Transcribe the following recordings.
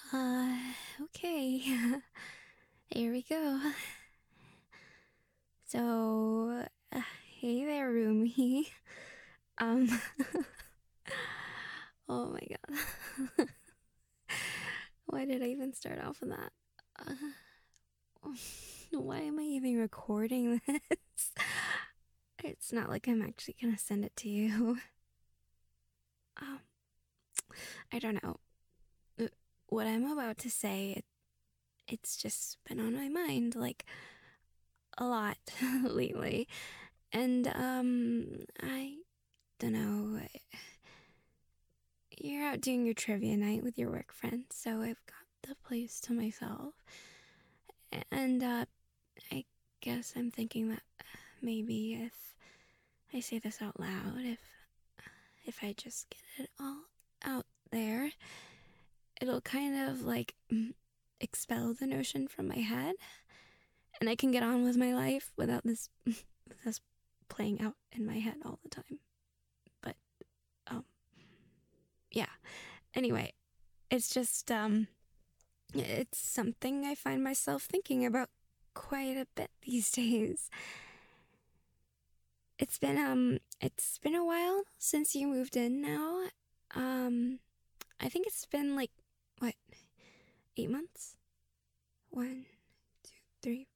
Uh, okay. Here we go. So, hey there, roomie. Um, oh my god. Why did I even start off with that? Why am I even recording this? It's not like I'm actually gonna send it to you. Um, I don't know. What I'm about to say, it's just been on my mind, like, a lot lately. And, I don't know. You're out doing your trivia night with your work friends, so I've got the place to myself. And, I guess I'm thinking that maybe if I say this out loud, if I just get it all out there, it'll kind of like expel the notion from my head, and I can get on with my life without this playing out in my head all the time. But, yeah. Anyway, it's just, it's something I find myself thinking about quite a bit these days. It's been a while since you moved in now. I think it's been like, what, 8 months? 1, 2, 3,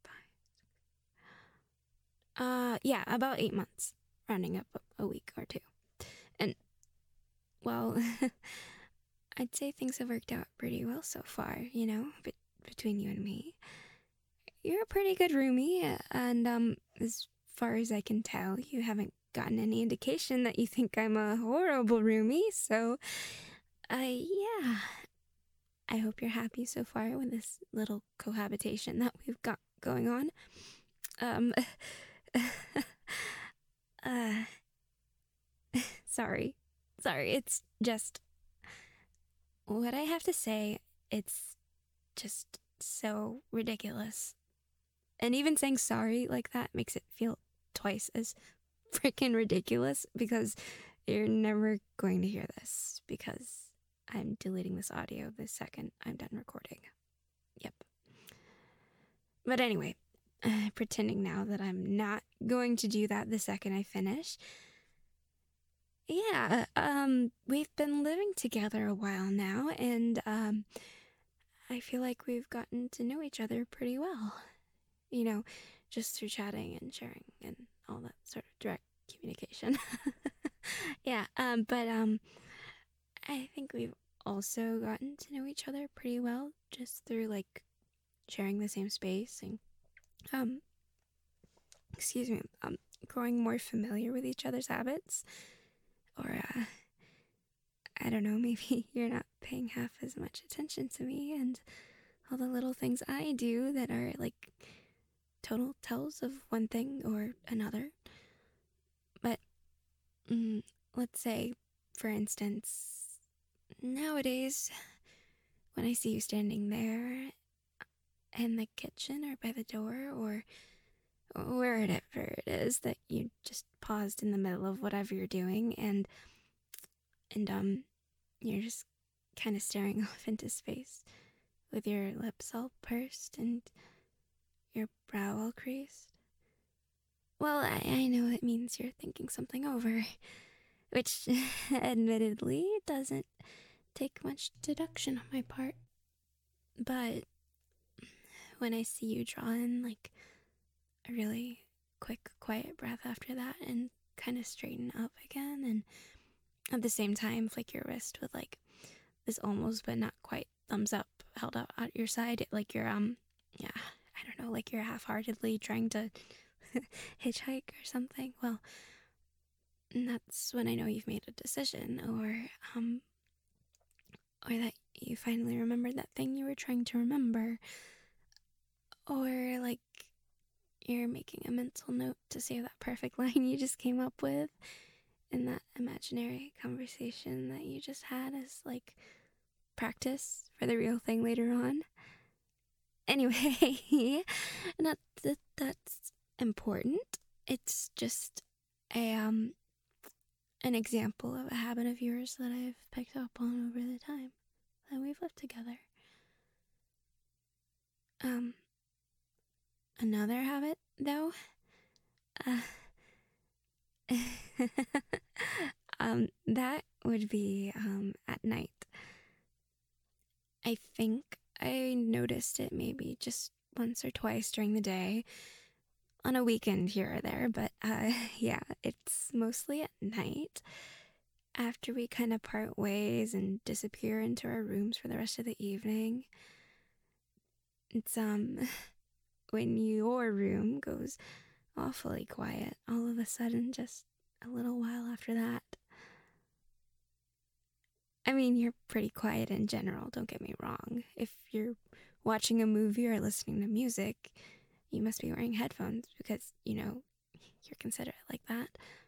5. Yeah, about 8 months, rounding up a week or two. And, well, I'd say things have worked out pretty well so far, between you and me. You're a pretty good roomie, and as far as I can tell, you haven't gotten any indication that you think I'm a horrible roomie, so, yeah. I hope you're happy so far with this little cohabitation that we've got going on. Um, uh, sorry. Sorry, it's just, what I have to say, it's just so ridiculous. And even saying sorry like that makes it feel twice as freaking ridiculous, because you're never going to hear this, because I'm deleting this audio the second I'm done recording. Yep. But anyway, pretending now that I'm not going to do that the second I finish. Yeah, we've been living together a while now, and I feel like we've gotten to know each other pretty well. Just through chatting and sharing and all that sort of direct communication. Yeah, but I think we've also gotten to know each other pretty well just through like sharing the same space and um excuse me, growing more familiar with each other's habits. Or I don't know, maybe you're not paying half as much attention to me and all the little things I do that are like total tells of one thing or another. But let's say, for instance, nowadays, when I see you standing there in the kitchen or by the door or wherever it is that you just paused in the middle of whatever you're doing, and you're just kind of staring off into space with your lips all pursed and your brow all creased. Well, I know it means you're thinking something over, which admittedly doesn't take much deduction on my part. But when I see you draw in like a really quick, quiet breath after that and kind of straighten up again, and at the same time flick your wrist with like this almost but not quite thumbs up held out at your side, like you're yeah, I don't know, like you're half-heartedly trying to hitchhike or something. Well, that's when I know you've made a decision, or that you finally remembered that thing you were trying to remember, or like you're making a mental note to say that perfect line you just came up with in that imaginary conversation that you just had as like practice for the real thing later on. Anyway, not that that's important. It's just a an example of a habit of yours that I've picked up on over the time that we've lived together. Another habit, though, uh, that would be, at night. I think I noticed it maybe just once or twice during the day, on a weekend here or there, but, yeah, it's mostly at night, after we kind of part ways and disappear into our rooms for the rest of the evening. It's, when your room goes awfully quiet all of a sudden, just a little while after that. I mean, you're pretty quiet in general, don't get me wrong. If you're watching a movie or listening to music, you must be wearing headphones because, you're considerate like that.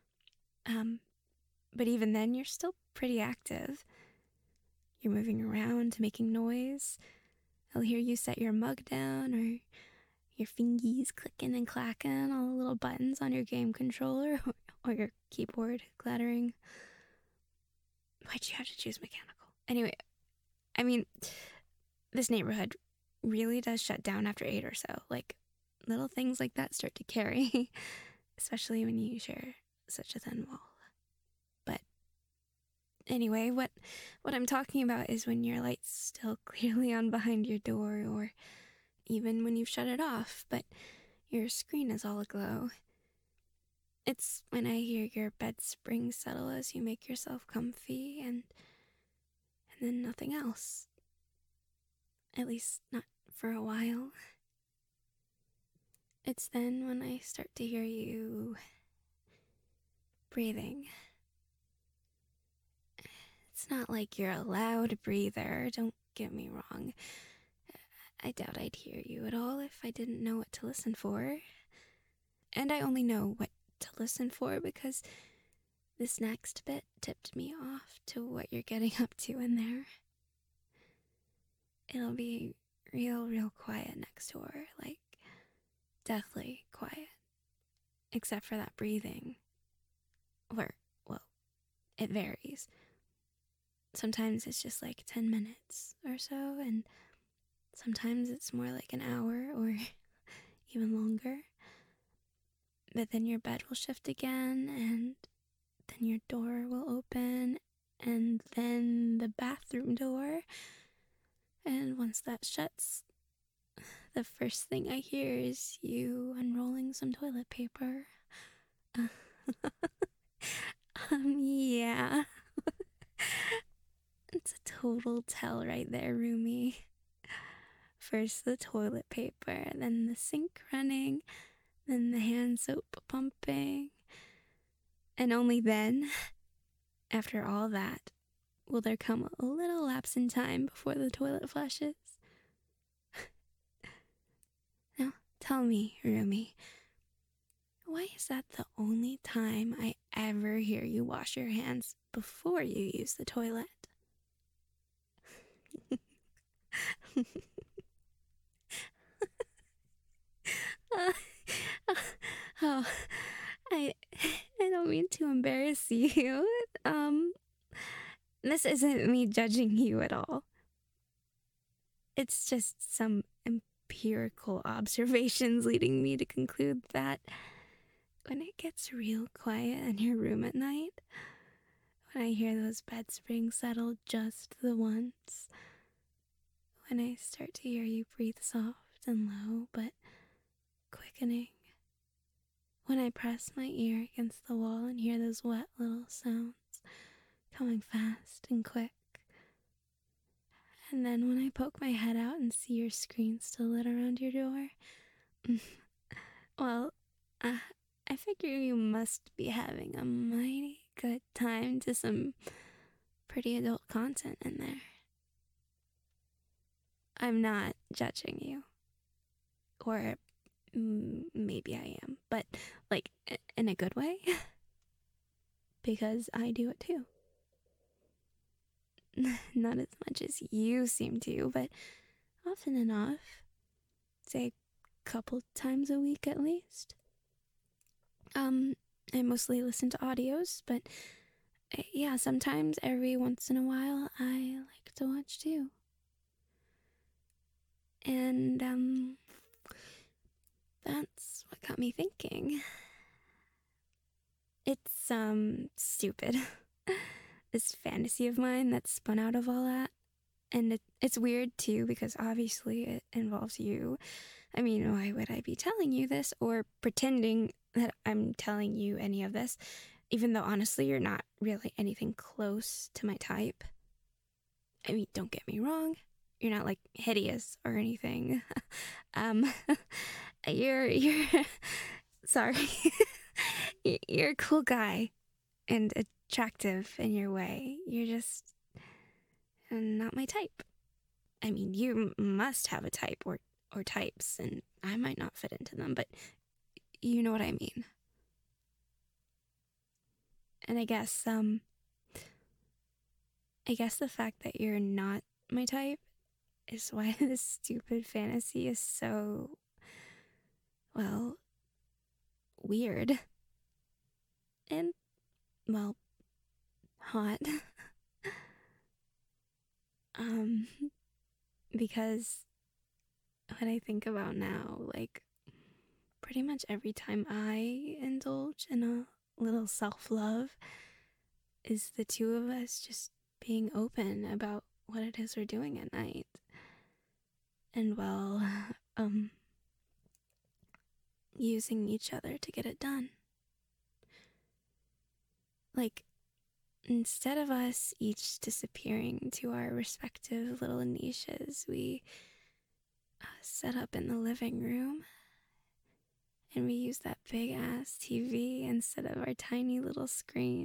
But even then, you're still pretty active. You're moving around, making noise. I'll hear you set your mug down or your fingies clicking and clacking, all the little buttons on your game controller or your keyboard clattering. Why'd you have to choose mechanical? Anyway, I mean, this neighborhood really does shut down after 8 or so. Like, little things like that start to carry, especially when you share such a thin wall. But anyway, what I'm talking about is when your light's still clearly on behind your door, or even when you've shut it off, but your screen is all aglow. It's when I hear your bed springs settle as you make yourself comfy, and then nothing else. At least not for a while. It's then when I start to hear you breathing. It's not like you're a loud breather, don't get me wrong. I doubt I'd hear you at all if I didn't know what to listen for. And I only know what to listen for because this next bit tipped me off to what you're getting up to in there. It'll be real quiet next door, like deathly quiet. Except for that breathing. Or, well, it varies. Sometimes it's just like 10 minutes or so, and sometimes it's more like an hour or even longer. But then your bed will shift again, and then your door will open, and then the bathroom door. And once that shuts, the first thing I hear is you unrolling some toilet paper. Yeah. It's a total tell right there, Rumi. First the toilet paper, then the sink running, then the hand soap pumping. And only then, after all that, will there come a little lapse in time before the toilet flushes. Now, tell me, Rumi, why is that the only time I ever hear you wash your hands before you use the toilet? Oh, I don't mean to embarrass you. This isn't me judging you at all. It's just some empirical observations leading me to conclude that when it gets real quiet in your room at night, when I hear those bed springs settle just the once, when I start to hear you breathe soft and low but quickening, when I press my ear against the wall and hear those wet little sounds coming fast and quick, and then when I poke my head out and see your screen still lit around your door, well, I figure you must be having a mighty good time to some pretty adult content in there. I'm not judging you. Or maybe I am, but like in a good way. Because I do it too. Not as much as you seem to, but often enough. Say a couple times a week at least. I mostly listen to audios, but Yeah, sometimes every once in a while I like to watch too. And, that's what got me thinking. It's, stupid. This fantasy of mine that spun out of all that. And it's weird too because obviously it involves you. I mean, why would I be telling you this or pretending that I'm telling you any of this, even though honestly you're not really anything close to my type? I mean, don't get me wrong, you're not like hideous or anything. um, you're sorry. You're a cool guy and attractive in your way. You're just not my type. I mean, you must have a type or types, and I might not fit into them, but you know what I mean. And I guess the fact that you're not my type is why this stupid fantasy is so, well, weird. And, well, hot. Because what I think about now, like, pretty much every time I indulge in a little self-love is the two of us just being open about what it is we're doing at night. And, well, using each other to get it done. Like, instead of us each disappearing to our respective little niches, we set up in the living room and we use that big ass TV instead of our tiny little screens.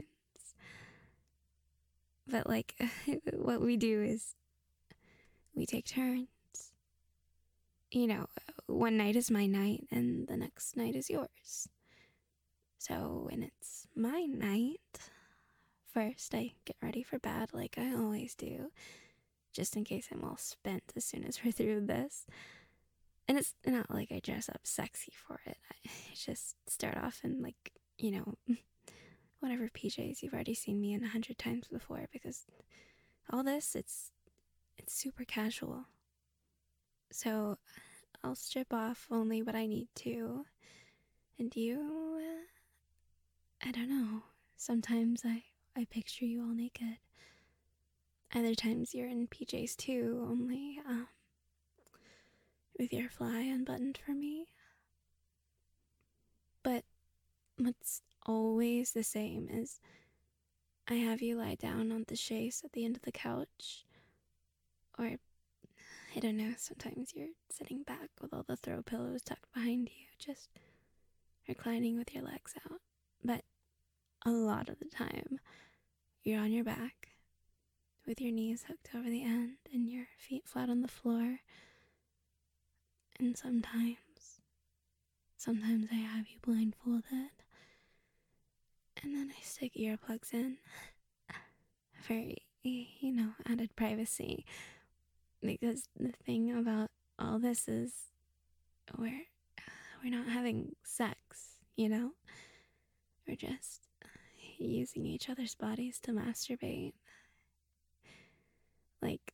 But, like, what we do is we take turns. You know, one night is my night and the next night is yours. So when it's my night, first I get ready for bed like I always do, just in case I'm all spent as soon as we're through this. And it's not like I dress up sexy for it. I just start off in, like, you know, whatever PJs you've already seen me in 100 times before, because all this, it's super casual. So I'll strip off only what I need to. And you, I don't know. Sometimes I picture you all naked. Other times you're in PJs too, only, with your fly unbuttoned for me. But what's always the same is I have you lie down on the chaise at the end of the couch, or, I don't know, sometimes you're sitting back with all the throw pillows tucked behind you, just reclining with your legs out. But a lot of the time, you're on your back, with your knees hooked over the end and your feet flat on the floor. And sometimes I have you blindfolded, and then I stick earplugs in for, you know, added privacy. Because the thing about all this is we're not having sex, you know? We're just using each other's bodies to masturbate. Like,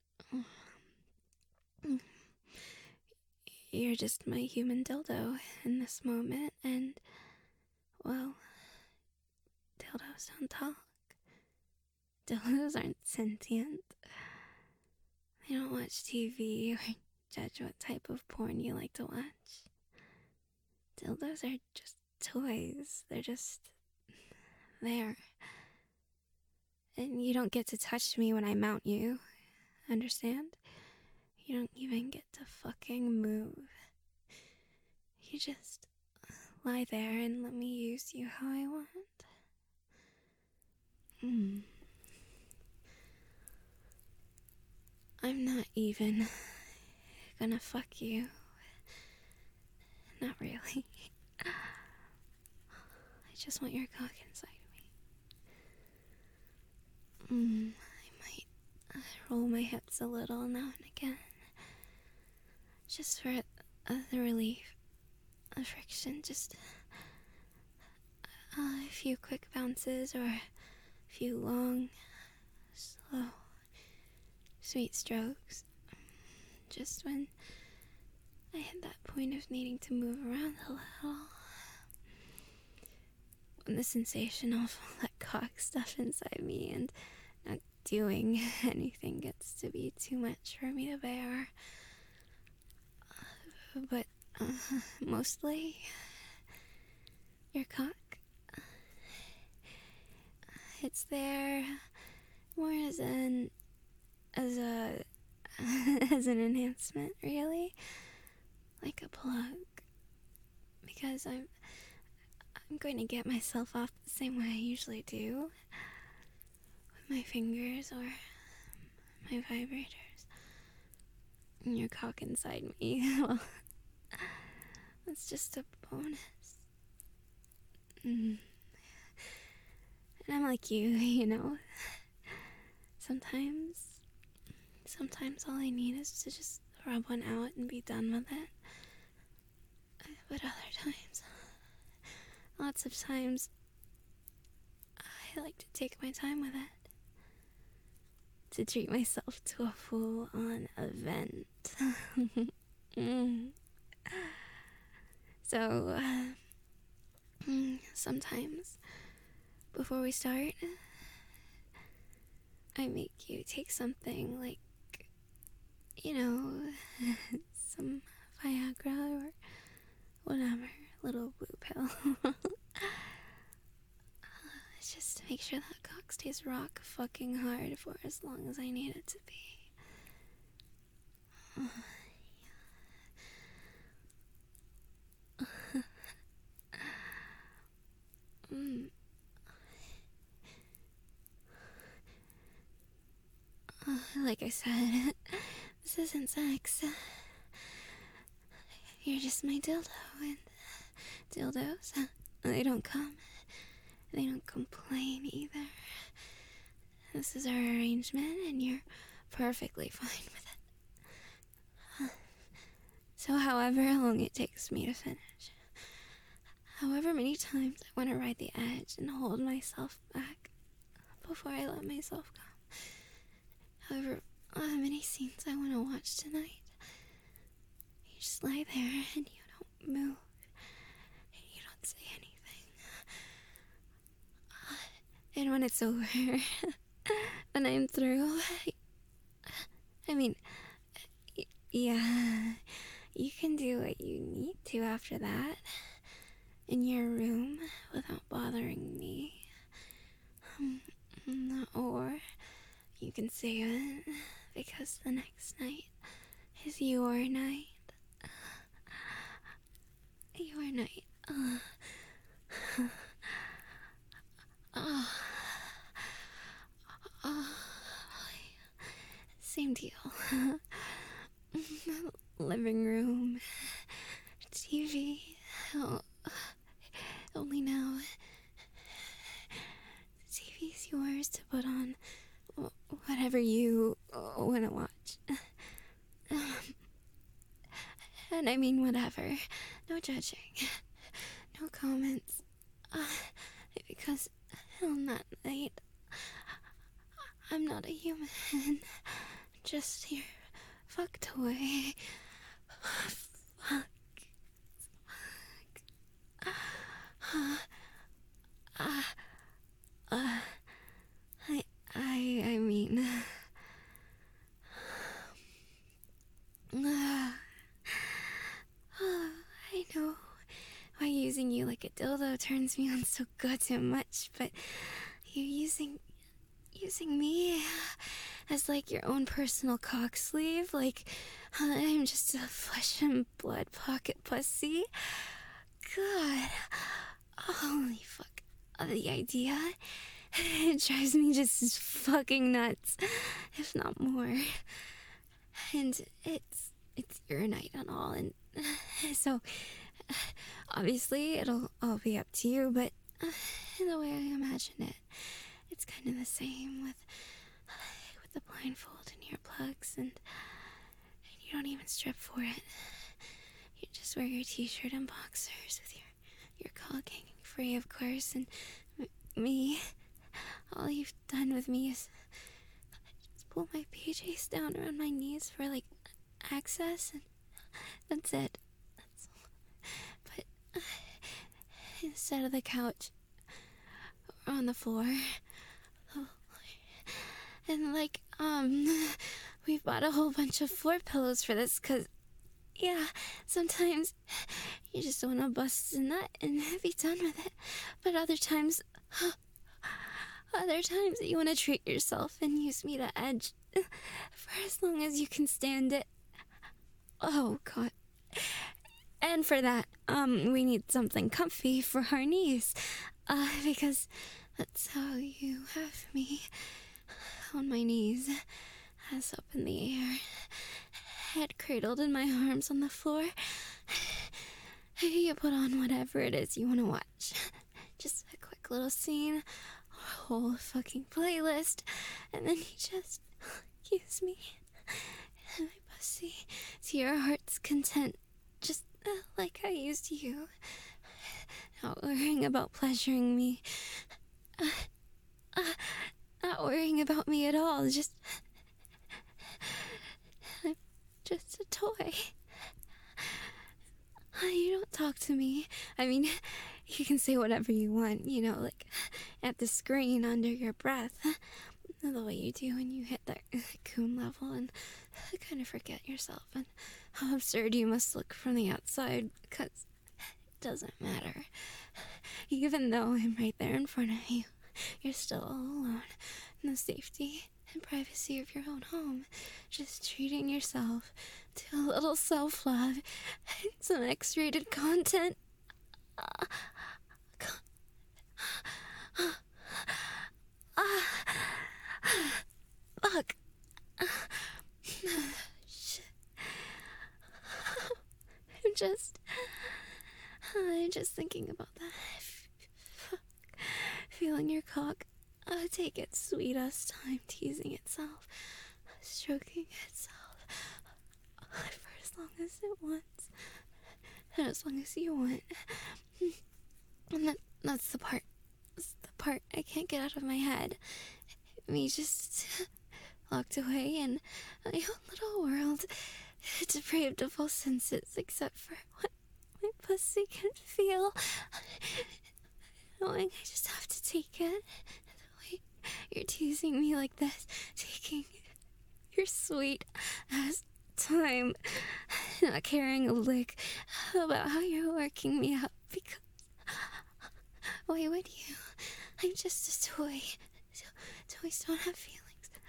you're just my human dildo in this moment, and, well, dildos don't talk. Dildos aren't sentient. They don't watch TV or judge what type of porn you like to watch. Dildos are just toys. They're just there. And you don't get to touch me when I mount you. Understand? You don't even get to fucking move. You just lie there and let me use you how I want. I'm not even gonna fuck you. Not really. I just want your cock inside me. I might roll my hips a little now and again. Just for the relief of friction. Just a few quick bounces or few long, slow, sweet strokes. Just when I hit that point of needing to move around a little. When the sensation of all that cock stuff inside me and not doing anything gets to be too much for me to bear. But mostly, your cock. It's there more as an as an enhancement, really, like a plug. Because I'm going to get myself off the same way I usually do, with my fingers or my vibrators. And your cock inside me, well, that's just a bonus. And I'm like you, you know. Sometimes all I need is to just rub one out and be done with it. But other times, lots of times, I like to take my time with it. To treat myself to a full-on event. So, sometimes, before we start, I make you take something like, you know, some Viagra or whatever, little blue pill. It's just to make sure that cock stays rock fucking hard for as long as I need it to be. Like I said, this isn't sex. You're just my dildo, and dildos, they don't come. They don't complain either. This is our arrangement, and you're perfectly fine with it. So however long it takes me to finish, however many times I want to ride the edge and hold myself back before I let myself go, however many scenes I want to watch tonight, you just lie there and you don't move, and you don't say anything. And when it's over, when I'm through, I mean, yeah, you can do what you need to after that in your room without bothering me. Or you can save it because the next night is your night. Your night. Same deal. Living room, TV. Oh, only now, the TV's yours to put on whatever you want to watch. And I mean whatever. No judging. No comments. Because on that night, I'm not a human. Just your fuck toy. Fuck. I mean... I know why using you like a dildo turns me on so goddamn much, but you using me as like your own personal cock sleeve, like I'm just a flesh and blood pocket pussy. God, holy fuck, the idea, it drives me just fucking nuts, if not more. And it's your night and all, and so obviously it'll all be up to you, but the way I imagine it, it's kind of the same with the blindfold and earplugs, and you don't even strip for it. You just wear your t-shirt and boxers with your cock hanging free, of course, and me, all you've done with me is just pull my PJs down around my knees for, like, access, and that's it. That's all. But instead of the couch, or on the floor, and, like, we bought a whole bunch of floor pillows for this, 'cause, yeah, sometimes you just want to bust a nut and be done with it. But other times you want to treat yourself and use me to edge for as long as you can stand it. Oh, God. And for that, we need something comfy for our knees. Because that's how you have me. On my knees, ass up in the air, head cradled in my arms on the floor. You put on whatever it is you want to watch. Just a quick little scene, a whole fucking playlist, and then you just use me and my pussy to your heart's content, just like I used you. Not worrying about pleasuring me. Not worrying about me at all, just... I'm just a toy. You don't talk to me. I mean, you can say whatever you want, you know, like at the screen under your breath. The way you do when you hit that coon level and kind of forget yourself and how absurd you must look from the outside, because it doesn't matter. Even though I'm right there in front of you, you're still all alone in the safety and privacy of your own home, just treating yourself to a little self-love and some X-rated content. Fuck. Shit. I'm just thinking about that. Fuck. Feeling your cock take its sweetest time teasing itself, stroking itself for as long as it wants, and as long as you want. And that's the part. That's the part I can't get out of my head. Me just locked away in my own little world, depraved of all senses except for what my pussy can feel. Knowing I just have to take it. The way you're teasing me like this, taking your sweet ass time, not caring a lick about how you're working me up, because why would you? I'm just a toy. Toys don't have feelings.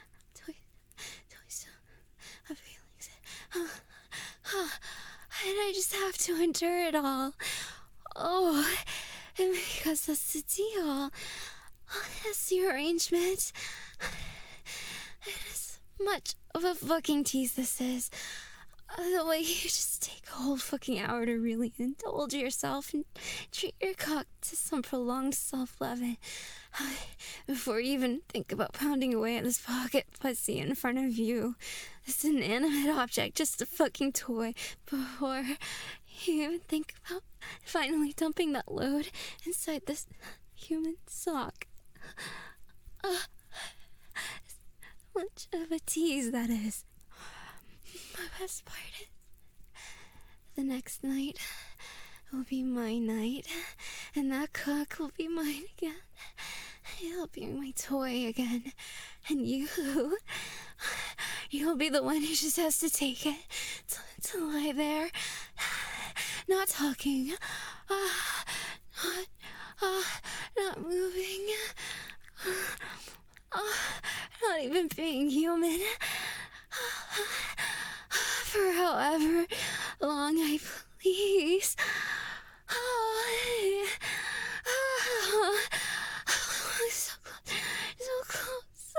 Toys don't have feelings. And I just have to endure it all. Oh, and because that's the deal. That's the arrangement. And as much of a fucking tease this is, the way you just take a whole fucking hour to really indulge yourself and treat your cock to some prolonged self-loving before you even think about pounding away at this pocket pussy in front of you. This inanimate object, just a fucking toy, before you even think about finally dumping that load inside this human sock. As much of a tease that is. My best part is the next night will be my night, and that cock will be mine again. It'll be my toy again, and you'll be the one who just has to take it, to lie there, not talking, not moving, not even being human. For however long I please. So close. So close.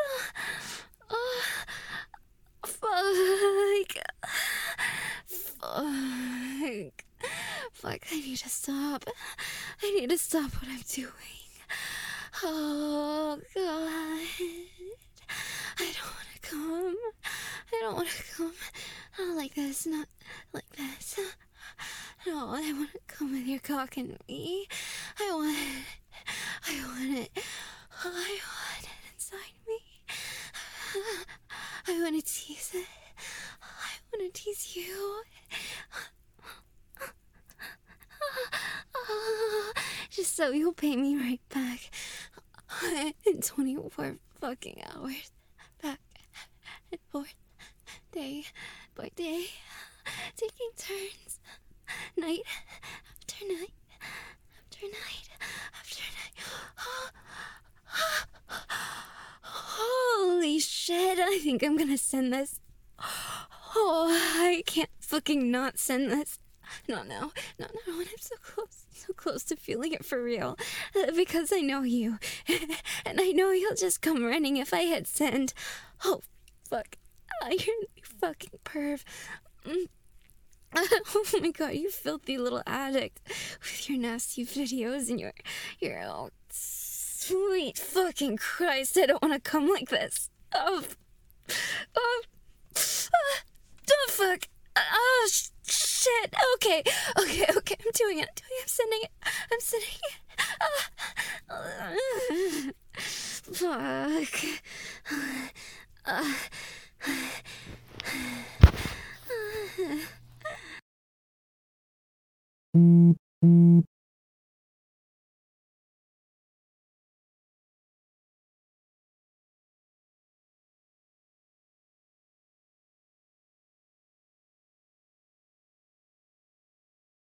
Fuck. Fuck, I need to stop. I need to stop what I'm doing. Oh, God. I don't want to come. I don't want to come. Not like this, not like this. No, I want to come with your cock and me. I want it. I want it. I want it. I wanna tease it. I wanna tease you. Just so you'll pay me right back in 24 fucking hours. Back and forth, day by day, taking turns, night after night after night after night. Holy shit, I think I'm gonna send this. Oh, I can't fucking not send this. Not now, not now when I'm so close to feeling it for real. Because I know you, and I know you'll just come running if I hit send. Oh, fuck. You're a fucking perv. Oh my god, you filthy little addict. With your nasty videos and your oh, sweet fucking Christ, I don't want to come like this. Oh, fuck. Oh, shit. Okay. I'm doing it. I'm sending it. Fuck.